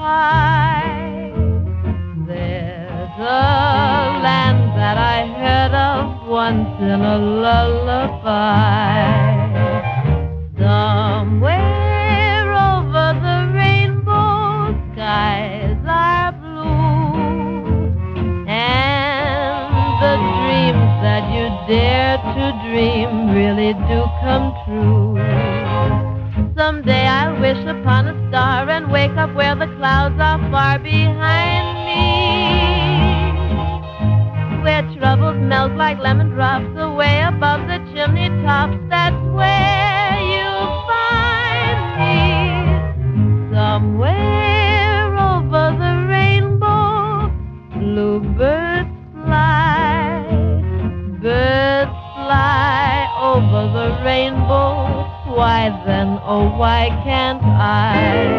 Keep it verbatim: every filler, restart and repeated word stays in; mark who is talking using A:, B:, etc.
A: high. There's a land that I heard of once in a lullaby. Somewhere over the rainbow skies are blue, and the dreams that you dare to dream really do come true. Someday I'll wish upon a star and wake up where the clouds are far behind me, where troubles melt like lemon drops away above the chimney tops. That's where you'll find me, somewhere over the rainbow. Bluebirds fly, birds fly over the rainbow. Why then, oh why can't I?